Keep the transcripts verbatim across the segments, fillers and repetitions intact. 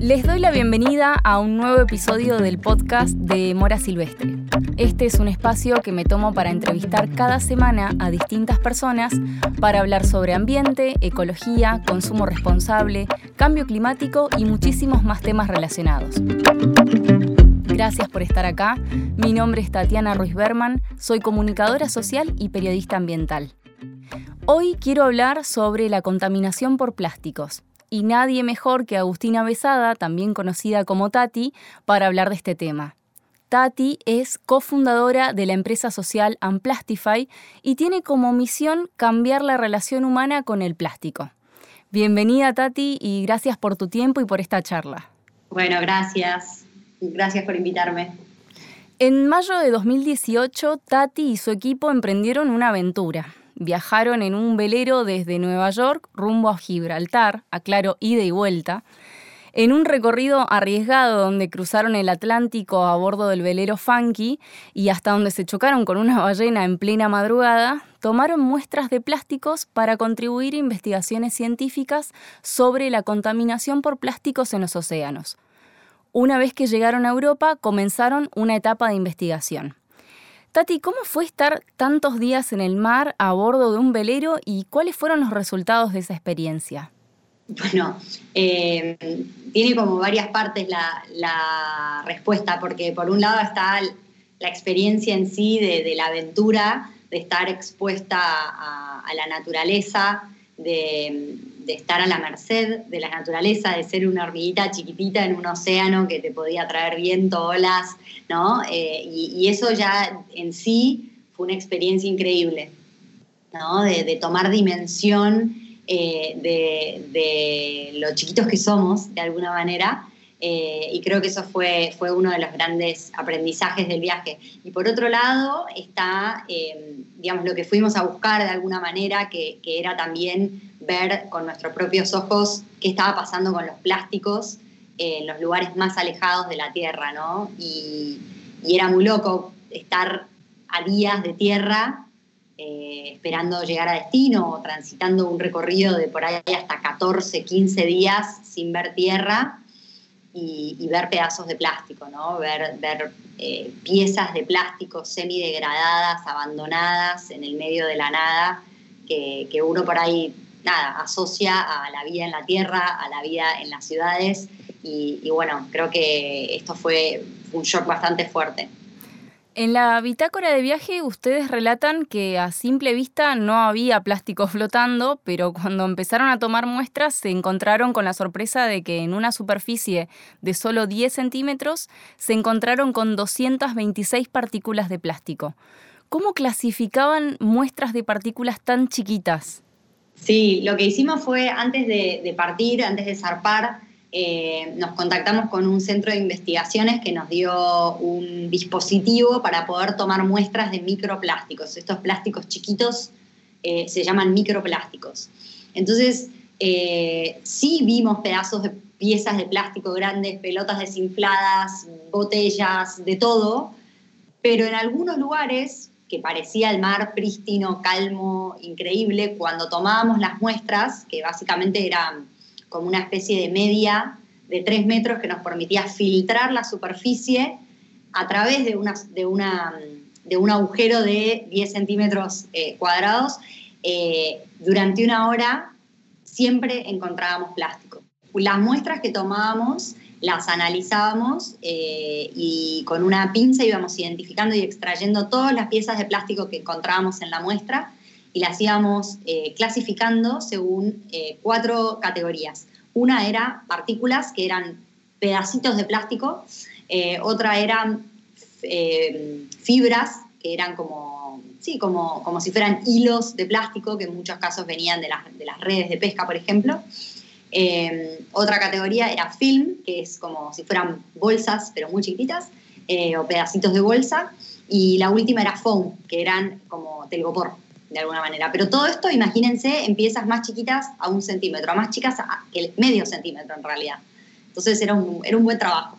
Les doy la bienvenida a un nuevo episodio del podcast de Mora Silvestre. Este es un espacio que me tomo para entrevistar cada semana a distintas personas para hablar sobre ambiente, ecología, consumo responsable, cambio climático y muchísimos más temas relacionados. Gracias por estar acá. Mi nombre es Tatiana Ruiz Berman, soy comunicadora social y periodista ambiental. Hoy quiero hablar sobre la contaminación por plásticos. Y nadie mejor que Agustina Besada, también conocida como Tati, para hablar de este tema. Tati es cofundadora de la empresa social Unplastify y tiene como misión cambiar la relación humana con el plástico. Bienvenida, Tati, y gracias por tu tiempo y por esta charla. Bueno, gracias. Gracias por invitarme. En mayo de dos mil dieciocho, Tati y su equipo emprendieron una aventura. Viajaron en un velero desde Nueva York rumbo a Gibraltar, aclaro, ida y vuelta, en un recorrido arriesgado donde cruzaron el Atlántico a bordo del velero Funky y hasta donde se chocaron con una ballena en plena madrugada, tomaron muestras de plásticos para contribuir a investigaciones científicas sobre la contaminación por plásticos en los océanos. Una vez que llegaron a Europa, comenzaron una etapa de investigación. Tati, ¿cómo fue estar tantos días en el mar a bordo de un velero y cuáles fueron los resultados de esa experiencia? Bueno, eh, tiene como varias partes la, la respuesta, porque por un lado está la experiencia en sí de, de la aventura, de estar expuesta a, a la naturaleza, de, de estar a la merced de la naturaleza, de ser una hormiguita chiquitita en un océano que te podía traer viento, olas, ¿no? Eh, y, y eso ya en sí fue una experiencia increíble, ¿no? De, de tomar dimensión eh, de, de lo chiquitos que somos, de alguna manera, eh, y creo que eso fue, fue uno de los grandes aprendizajes del viaje. Y por otro lado está, eh, digamos, lo que fuimos a buscar de alguna manera, que, que era también ver con nuestros propios ojos qué estaba pasando con los plásticos en los lugares más alejados de la Tierra, ¿no? Y, y era muy loco estar a días de tierra eh, esperando llegar a destino o transitando un recorrido de por ahí hasta catorce, quince días sin ver tierra y, y ver pedazos de plástico, ¿no? Ver, ver eh, piezas de plástico semidegradadas, abandonadas en el medio de la nada, que, que uno por ahí nada, asocia a la vida en la tierra, a la vida en las ciudades. Y, y bueno, creo que esto fue un shock bastante fuerte. En la bitácora de viaje ustedes relatan que a simple vista no había plástico flotando, pero cuando empezaron a tomar muestras se encontraron con la sorpresa de que en una superficie de solo diez centímetros se encontraron con doscientas veintiséis partículas de plástico. ¿Cómo clasificaban muestras de partículas tan chiquitas? Sí, lo que hicimos fue antes de, de partir, antes de zarpar, Eh, nos contactamos con un centro de investigaciones que nos dio un dispositivo para poder tomar muestras de microplásticos. Estos plásticos chiquitos eh, se llaman microplásticos. Entonces, eh, sí vimos pedazos de piezas de plástico grandes, pelotas desinfladas, botellas, de todo, pero en algunos lugares que parecía el mar prístino, calmo, increíble, cuando tomábamos las muestras, que básicamente eran como una especie de media de tres metros que nos permitía filtrar la superficie a través de, una, de, una, de un agujero de diez centímetros eh, cuadrados. Eh, durante una hora siempre encontrábamos plástico. Las muestras que tomábamos las analizábamos eh, y con una pinza íbamos identificando y extrayendo todas las piezas de plástico que encontrábamos en la muestra y las íbamos eh, clasificando según eh, cuatro categorías. Una era partículas, que eran pedacitos de plástico, eh, otra eran eh, fibras, que eran como, sí, como, como si fueran hilos de plástico, que en muchos casos venían de las, de las redes de pesca, por ejemplo. Eh, otra categoría era film, que es como si fueran bolsas, pero muy chiquititas, eh, o pedacitos de bolsa. Y la última era foam, que eran como telgopor, de alguna manera. Pero todo esto, imagínense, en piezas más chiquitas a un centímetro, a más chicas a, que medio centímetro en realidad. Entonces era un, era un buen trabajo.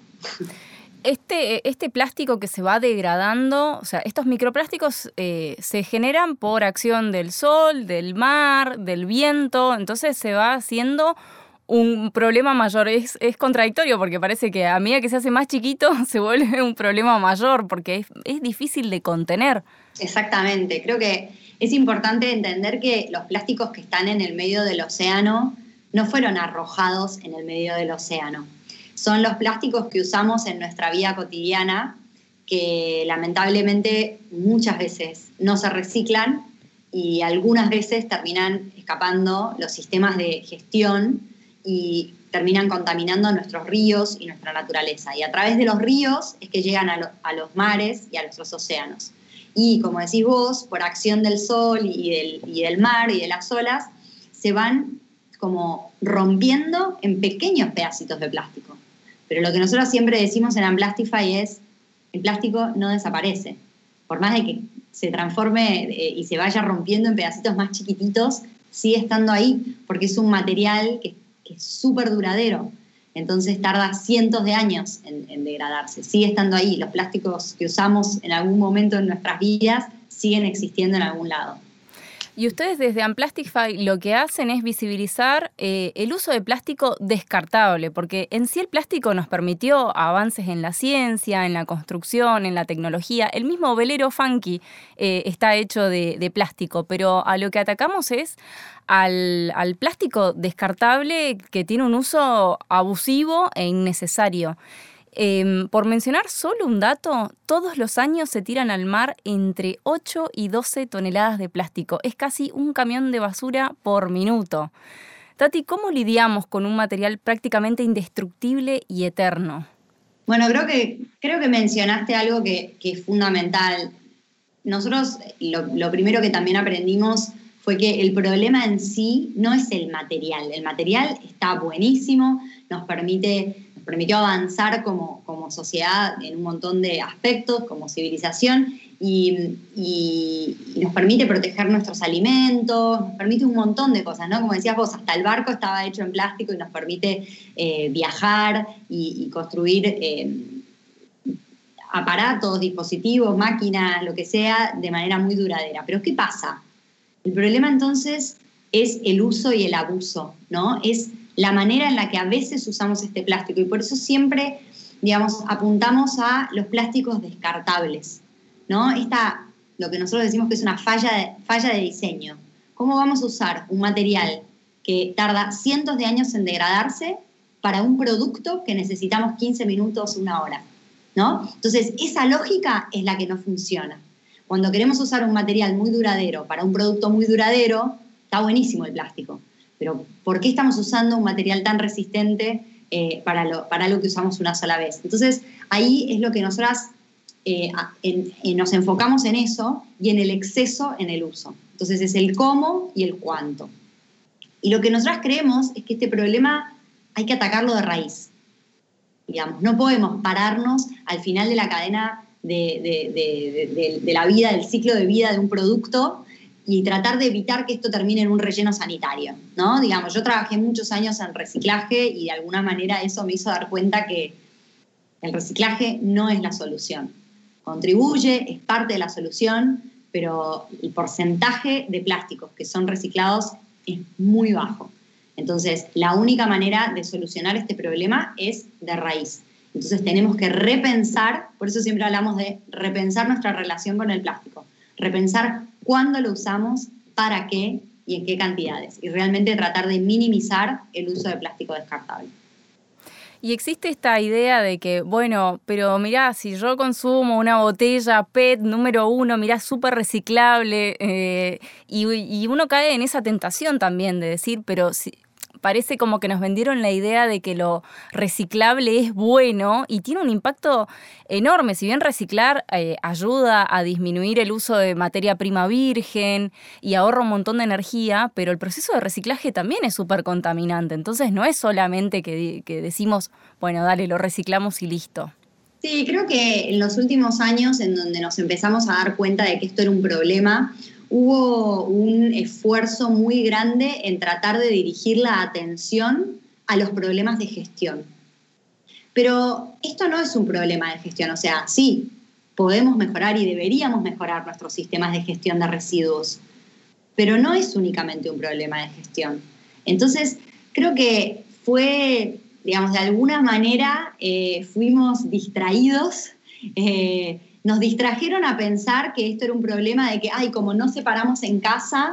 Este, este plástico que se va degradando, o sea, estos microplásticos eh, se generan por acción del sol, del mar, del viento, entonces se va haciendo un problema mayor. Es, es contradictorio porque parece que a medida que se hace más chiquito se vuelve un problema mayor porque es, es difícil de contener. Exactamente. Creo que es importante entender que los plásticos que están en el medio del océano no fueron arrojados en el medio del océano. Son los plásticos que usamos en nuestra vida cotidiana que lamentablemente muchas veces no se reciclan y algunas veces terminan escapando los sistemas de gestión y terminan contaminando nuestros ríos y nuestra naturaleza. Y a través de los ríos es que llegan a, lo, a los mares y a nuestros océanos. Y como decís vos, por acción del sol y del, y del mar y de las olas, se van como rompiendo en pequeños pedacitos de plástico. Pero lo que nosotros siempre decimos en Unplastify es, el plástico no desaparece. Por más de que se transforme eh, y se vaya rompiendo en pedacitos más chiquititos, sigue estando ahí, porque es un material que, que es súper duradero. Entonces tarda cientos de años en, en degradarse. Sigue estando ahí. Los plásticos que usamos en algún momento en nuestras vidas siguen existiendo en algún lado. Y ustedes desde Unplastify lo que hacen es visibilizar eh, el uso de plástico descartable, porque en sí el plástico nos permitió avances en la ciencia, en la construcción, en la tecnología. El mismo velero Funky eh, está hecho de, de plástico, pero a lo que atacamos es al, al plástico descartable que tiene un uso abusivo e innecesario. Eh, por mencionar solo un dato, todos los años se tiran al mar entre ocho y doce toneladas de plástico. Es casi un camión de basura por minuto. Tati, ¿cómo lidiamos con un material prácticamente indestructible y eterno? Bueno, creo que, creo que mencionaste algo que, que es fundamental. Nosotros lo, lo primero que también aprendimos fue que el problema en sí no es el material. El material está buenísimo, nos permite... nos permitió avanzar como, como sociedad en un montón de aspectos, como civilización, y, y, y nos permite proteger nuestros alimentos, nos permite un montón de cosas, ¿no? Como decías vos, hasta el barco estaba hecho en plástico y nos permite eh, viajar y, y construir eh, aparatos, dispositivos, máquinas, lo que sea, de manera muy duradera. Pero ¿qué pasa? El problema entonces es el uso y el abuso, ¿no? Es la manera en la que a veces usamos este plástico y por eso siempre, digamos, apuntamos a los plásticos descartables, ¿no? Esta, lo que nosotros decimos que es una falla de, falla de diseño. ¿Cómo vamos a usar un material que tarda cientos de años en degradarse para un producto que necesitamos quince minutos, una hora, ¿no? Entonces, esa lógica es la que no funciona. Cuando queremos usar un material muy duradero para un producto muy duradero, está buenísimo el plástico. Pero ¿por qué estamos usando un material tan resistente eh, para, lo, para algo que usamos una sola vez? Entonces, ahí es lo que nosotras eh, en, en, nos enfocamos en eso y en el exceso en el uso. Entonces, es el cómo y el cuánto. Y lo que nosotras creemos es que este problema hay que atacarlo de raíz. Digamos, no podemos pararnos al final de la cadena de, de, de, de, de, de la vida, del ciclo de vida de un producto, y tratar de evitar que esto termine en un relleno sanitario, ¿no? Digamos, yo trabajé muchos años en reciclaje y de alguna manera eso me hizo dar cuenta que el reciclaje no es la solución. Contribuye, es parte de la solución, pero el porcentaje de plásticos que son reciclados es muy bajo. Entonces, la única manera de solucionar este problema es de raíz. Entonces, tenemos que repensar, por eso siempre hablamos de repensar nuestra relación con el plástico, repensar cuándo lo usamos, para qué y en qué cantidades. Y realmente tratar de minimizar el uso de plástico descartable. Y existe esta idea de que, bueno, pero mirá, si yo consumo una botella P E T número uno, mirá, súper reciclable, eh, y, y uno cae en esa tentación también de decir, pero si... parece como que nos vendieron la idea de que lo reciclable es bueno y tiene un impacto enorme. Si bien reciclar eh, ayuda a disminuir el uso de materia prima virgen y ahorra un montón de energía, pero el proceso de reciclaje también es súper contaminante. Entonces no es solamente que, que decimos, bueno, dale, lo reciclamos y listo. Sí, creo que en los últimos años en donde nos empezamos a dar cuenta de que esto era un problema, hubo un esfuerzo muy grande en tratar de dirigir la atención a los problemas de gestión. Pero esto no es un problema de gestión, o sea, sí, podemos mejorar y deberíamos mejorar nuestros sistemas de gestión de residuos, pero no es únicamente un problema de gestión. Entonces, creo que fue, digamos, de alguna manera eh, fuimos distraídos, eh, nos distrajeron a pensar que esto era un problema de que, ay, como no separamos en casa,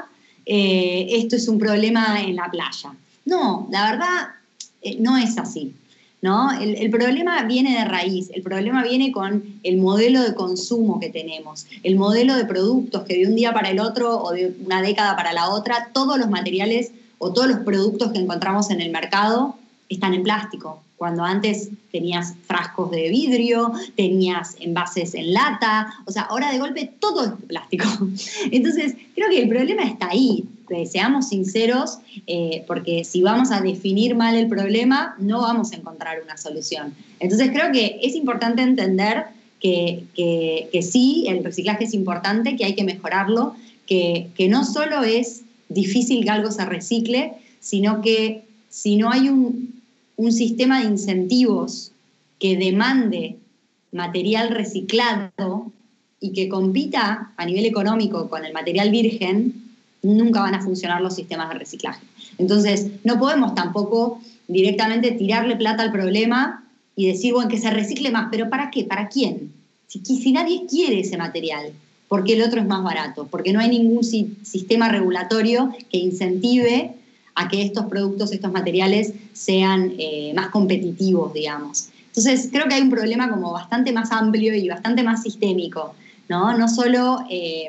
eh, esto es un problema en la playa. No, la verdad eh, no es así, ¿no? El, el problema viene de raíz, el problema viene con el modelo de consumo que tenemos, el modelo de productos que de un día para el otro o de una década para la otra, todos los materiales o todos los productos que encontramos en el mercado están en plástico. Cuando antes tenías frascos de vidrio, tenías envases en lata, o sea, ahora de golpe todo es plástico. Entonces, creo que el problema está ahí. Seamos sinceros, eh, porque si vamos a definir mal el problema, no vamos a encontrar una solución. Entonces, creo que es importante entender que, que, que sí, el reciclaje es importante, que hay que mejorarlo, que, que no solo es difícil que algo se recicle, sino que si no hay un un sistema de incentivos que demande material reciclado y que compita a nivel económico con el material virgen, nunca van a funcionar los sistemas de reciclaje. Entonces, no podemos tampoco directamente tirarle plata al problema y decir, bueno, que se recicle más, pero ¿para qué? ¿Para quién? Si, si nadie quiere ese material, ¿por qué el otro es más barato? Porque no hay ningún si, sistema regulatorio que incentive a que estos productos, estos materiales sean eh, más competitivos, digamos. Entonces, creo que hay un problema como bastante más amplio y bastante más sistémico, ¿no? No solo eh,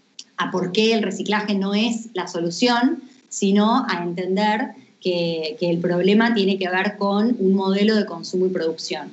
a por qué el reciclaje no es la solución, sino a entender que, que el problema tiene que ver con un modelo de consumo y producción.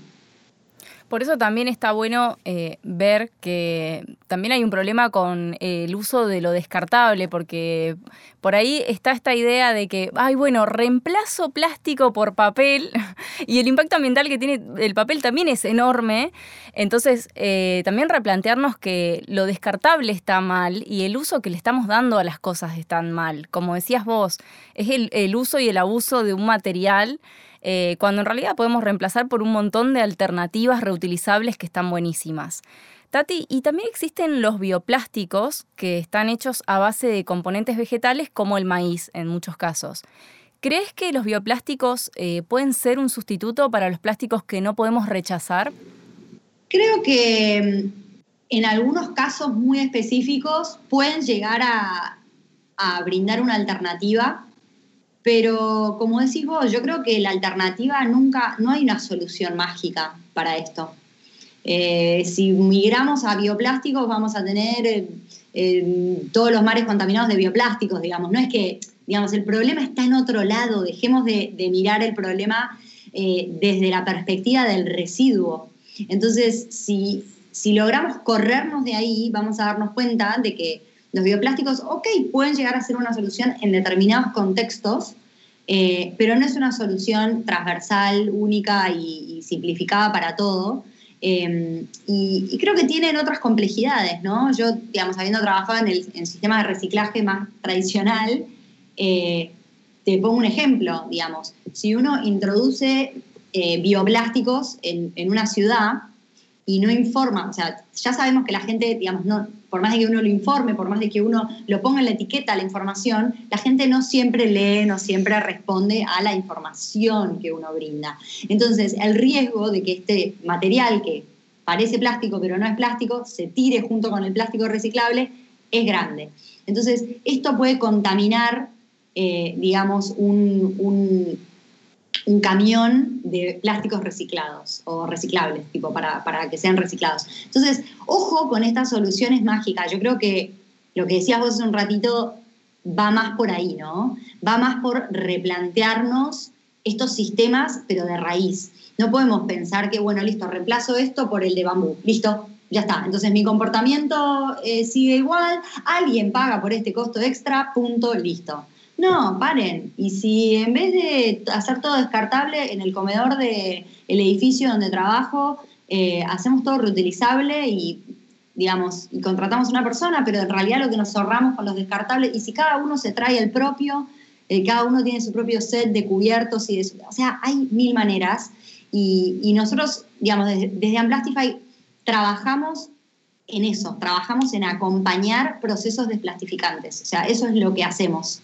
Por eso también está bueno eh, ver que también hay un problema con eh, el uso de lo descartable, porque por ahí está esta idea de que, ay, bueno, reemplazo plástico por papel y el impacto ambiental que tiene el papel también es enorme. Entonces, eh, también replantearnos que lo descartable está mal y el uso que le estamos dando a las cosas está mal. Como decías vos, es el, el uso y el abuso de un material Eh, cuando en realidad podemos reemplazar por un montón de alternativas reutilizables que están buenísimas. Tati, y también existen los bioplásticos que están hechos a base de componentes vegetales como el maíz en muchos casos. ¿Crees que los bioplásticos eh, pueden ser un sustituto para los plásticos que no podemos rechazar? Creo que en algunos casos muy específicos pueden llegar a, a brindar una alternativa. Pero, como decís vos, yo creo que la alternativa nunca, no hay una solución mágica para esto. Eh, si migramos a bioplásticos, vamos a tener eh, eh, todos los mares contaminados de bioplásticos, digamos. No es que, digamos, el problema está en otro lado. Dejemos de, de mirar el problema eh, desde la perspectiva del residuo. Entonces, si, si logramos corrernos de ahí, vamos a darnos cuenta de que los bioplásticos, ok, pueden llegar a ser una solución en determinados contextos, eh, pero no es una solución transversal, única y, y simplificada para todo. Eh, y, y creo que tienen otras complejidades, ¿no? Yo, digamos, habiendo trabajado en el, en el sistema de reciclaje más tradicional, eh, te pongo un ejemplo, digamos. Si uno introduce eh, bioplásticos en, en una ciudad y no informa, o sea, ya sabemos que la gente, digamos, no, por más de que uno lo informe, por más de que uno lo ponga en la etiqueta la información, la gente no siempre lee, no siempre responde a la información que uno brinda. Entonces, el riesgo de que este material que parece plástico pero no es plástico, se tire junto con el plástico reciclable, es grande. Entonces, esto puede contaminar, eh, digamos, un... un un camión de plásticos reciclados o reciclables, tipo, para, para que sean reciclados. Entonces, ojo con estas soluciones mágicas. Yo creo que lo que decías vos hace un ratito va más por ahí, ¿no? Va más por replantearnos estos sistemas, pero de raíz. No podemos pensar que, bueno, listo, reemplazo esto por el de bambú. Listo, ya está. Entonces, mi comportamiento eh, sigue igual, alguien paga por este costo extra, punto, listo. No, paren. Y si en vez de hacer todo descartable en el comedor del edificio donde trabajo, eh, hacemos todo reutilizable y, digamos, y contratamos una persona, pero en realidad lo que nos ahorramos con los descartables, y si cada uno se trae el propio, eh, cada uno tiene su propio set de cubiertos, y de su, o sea, hay mil maneras. Y, y nosotros, digamos, desde, desde Unplastify trabajamos en eso, trabajamos en acompañar procesos desplastificantes. O sea, eso es lo que hacemos.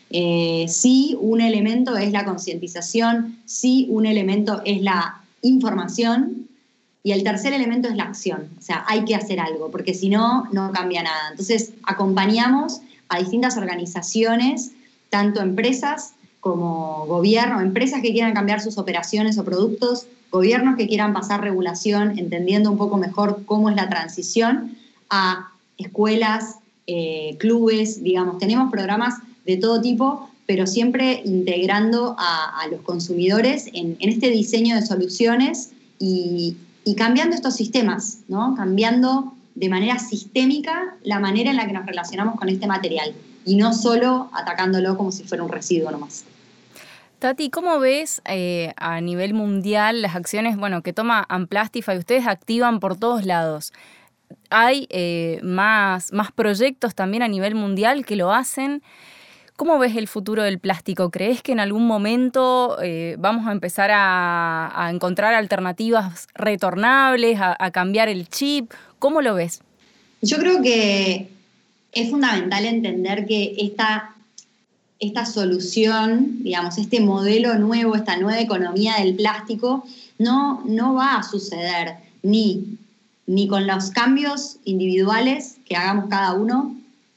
Eh, sí, un elemento es la concientización, sí, un elemento es la información, y el tercer elemento es la acción. O sea, hay que hacer algo, porque si no, no cambia nada. Entonces, acompañamos a distintas organizaciones, tanto empresas como gobierno, empresas que quieran cambiar sus operaciones o productos, gobiernos que quieran pasar regulación, entendiendo un poco mejor cómo es la transición, a escuelas, eh, clubes, digamos, tenemos programas de todo tipo, pero siempre integrando a, a los consumidores en, en este diseño de soluciones y, y cambiando estos sistemas, ¿no? Cambiando de manera sistémica la manera en la que nos relacionamos con este material y no solo atacándolo como si fuera un residuo nomás. Tati, ¿cómo ves eh, a nivel mundial las acciones bueno, que toma Amplastify? Ustedes activan por todos lados. ¿Hay eh, más, más proyectos también a nivel mundial que lo hacen? ¿Cómo ves el futuro del plástico? ¿Crees que en algún momento eh, vamos a empezar a, a encontrar alternativas retornables, a, a cambiar el chip? ¿Cómo lo ves? Yo creo que es fundamental entender que esta, esta solución, digamos, este modelo nuevo, esta nueva economía del plástico, no, no va a suceder ni, ni con los cambios individuales que hagamos cada uno,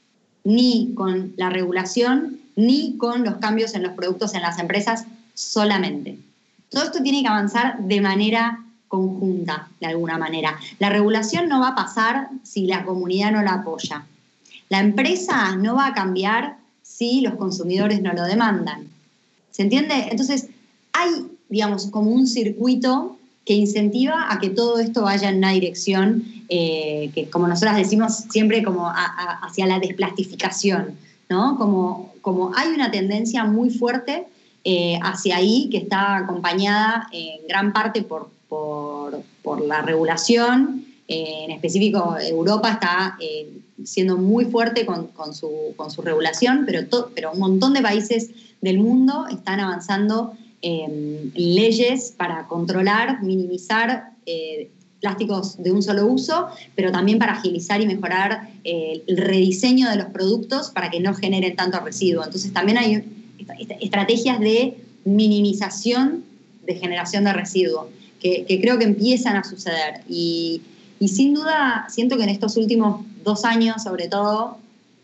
ni con la regulación, ni con los cambios en los productos en las empresas solamente. Todo esto tiene que avanzar de manera conjunta, de alguna manera. La regulación no va a pasar si la comunidad no la apoya. La empresa no va a cambiar si los consumidores no lo demandan. ¿Se entiende? Entonces, hay, digamos, como un circuito que incentiva a que todo esto vaya en una dirección eh, que, como nosotras decimos, siempre como a, a, hacia la desplastificación, ¿no? Como, como hay una tendencia muy fuerte eh, hacia ahí que está acompañada en gran parte por, por, por la regulación. Eh, en específico, Europa está eh, siendo muy fuerte con, con, su, con su regulación, pero, to, pero un montón de países del mundo están avanzando en leyes para controlar, minimizar eh, plásticos de un solo uso, pero también para agilizar y mejorar eh, el rediseño de los productos para que no generen tanto residuo. Entonces también hay estrategias de minimización de generación de residuo que, que creo que empiezan a suceder. Y, y sin duda siento que en estos últimos dos años, sobre todo,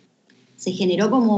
se generó como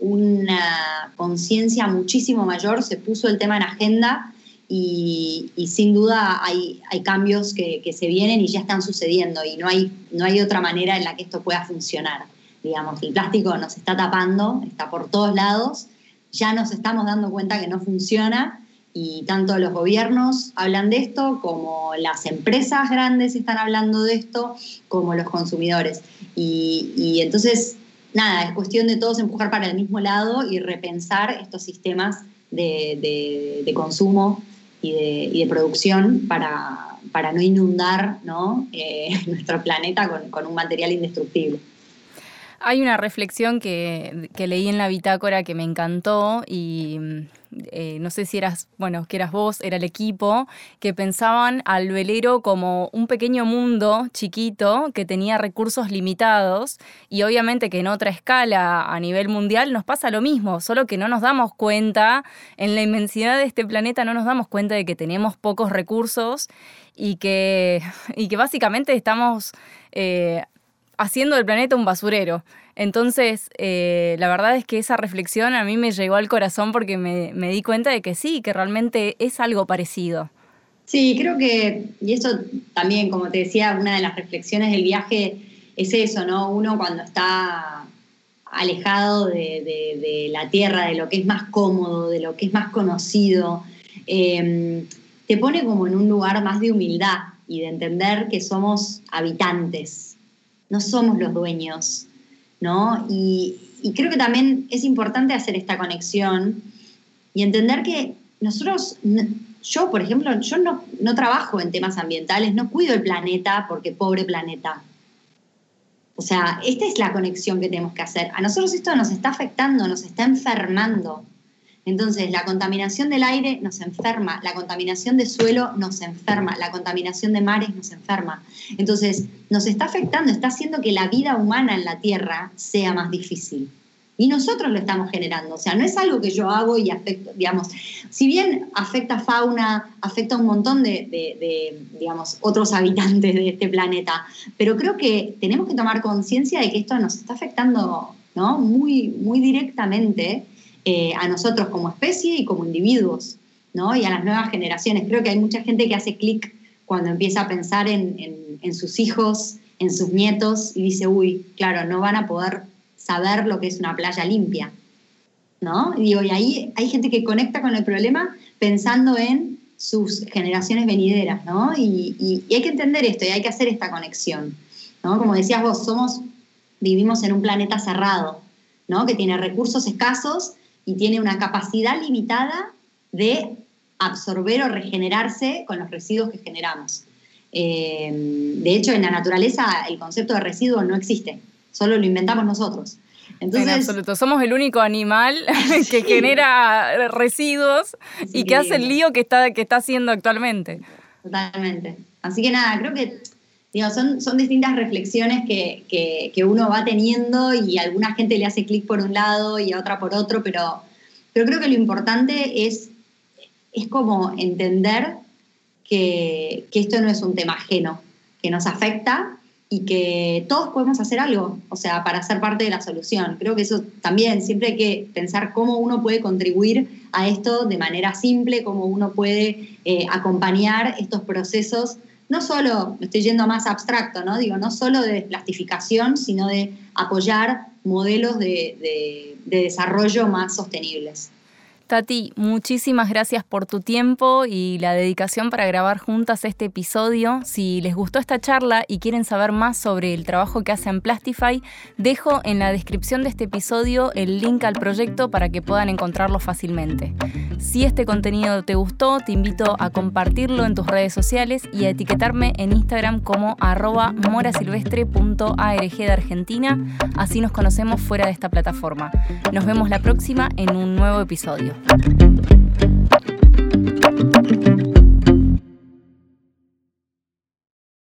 una conciencia muchísimo mayor, se puso el tema en agenda y, y sin duda hay, hay cambios que, que se vienen y ya están sucediendo y no hay, no hay otra manera en la que esto pueda funcionar. Digamos, el plástico nos está tapando, está por todos lados, ya nos estamos dando cuenta que no funciona y tanto los gobiernos hablan de esto como las empresas grandes están hablando de esto, como los consumidores. Y, y entonces... Nada, es cuestión de todos empujar para el mismo lado y repensar estos sistemas de, de, de consumo y de, y de producción para, para no inundar, ¿no? Eh, nuestro planeta con, con un material indestructible. Hay una reflexión que, que leí en la bitácora que me encantó y eh, no sé si eras, bueno, que eras vos, era el equipo, que pensaban al velero como un pequeño mundo chiquito que tenía recursos limitados y obviamente que en otra escala a nivel mundial nos pasa lo mismo, solo que no nos damos cuenta, en la inmensidad de este planeta no nos damos cuenta de que tenemos pocos recursos y que, y que básicamente estamos... Eh, haciendo del planeta un basurero. Entonces, eh, la verdad es que esa reflexión a mí me llegó al corazón porque me, me di cuenta de que sí, que realmente es algo parecido. Sí, creo que, y eso también, como te decía, una de las reflexiones del viaje es eso, ¿no? Uno cuando está alejado de, de, de la tierra, de lo que es más cómodo, de lo que es más conocido, eh, te pone como en un lugar más de humildad y de entender que somos habitantes. No somos los dueños, ¿no? Y, y creo que también es importante hacer esta conexión y entender que nosotros, yo por ejemplo, yo no, no trabajo en temas ambientales, no cuido el planeta porque pobre planeta. O sea, esta es la conexión que tenemos que hacer. A nosotros esto nos está afectando, nos está enfermando. Entonces, la contaminación del aire nos enferma, la contaminación de suelo nos enferma, la contaminación de mares nos enferma. Entonces, nos está afectando, está haciendo que la vida humana en la Tierra sea más difícil. Y nosotros lo estamos generando, o sea, no es algo que yo hago y afecta, digamos, si bien afecta fauna, afecta a un montón de, de, de, digamos, otros habitantes de este planeta, pero creo que tenemos que tomar conciencia de que esto nos está afectando, ¿no? muy, muy directamente eh, a nosotros como especie y como individuos, ¿no? Y a las nuevas generaciones. Creo que hay mucha gente que hace clic cuando empieza a pensar en, en, en sus hijos, en sus nietos, y dice, uy, claro, no van a poder saber lo que es una playa limpia, ¿no? Y digo, y ahí hay gente que conecta con el problema pensando en sus generaciones venideras, ¿no? Y, y, y hay que entender esto, y hay que hacer esta conexión, ¿no? Como decías vos, somos, vivimos en un planeta cerrado, ¿no? Que tiene recursos escasos y tiene una capacidad limitada de absorber o regenerarse con los residuos que generamos. Eh, de hecho, en la naturaleza el concepto de residuo no existe. Solo lo inventamos nosotros. Entonces, en absoluto. Somos el único animal que sí. genera residuos sí, y que hace el lío que está, que está haciendo actualmente. Totalmente. Así que nada, creo que digo, son, son distintas reflexiones que, que, que uno va teniendo y a alguna gente le hace clic por un lado y a otra por otro, pero, pero creo que lo importante es, es como entender que, que esto no es un tema ajeno, que nos afecta y que todos podemos hacer algo, o sea, para ser parte de la solución. Creo que eso también, siempre hay que pensar cómo uno puede contribuir a esto de manera simple, cómo uno puede eh, acompañar estos procesos, no solo, me estoy yendo más abstracto, ¿no? Digo, no solo de desplastificación, sino de apoyar modelos de, de, de desarrollo más sostenibles. Tati, muchísimas gracias por tu tiempo y la dedicación para grabar juntas este episodio. Si les gustó esta charla y quieren saber más sobre el trabajo que hace Amplastify, dejo en la descripción de este episodio el link al proyecto para que puedan encontrarlo fácilmente. Si este contenido te gustó, te invito a compartirlo en tus redes sociales y a etiquetarme en Instagram como arroba morasilvestre punto arg de Argentina. Así nos conocemos fuera de esta plataforma. Nos vemos la próxima en un nuevo episodio.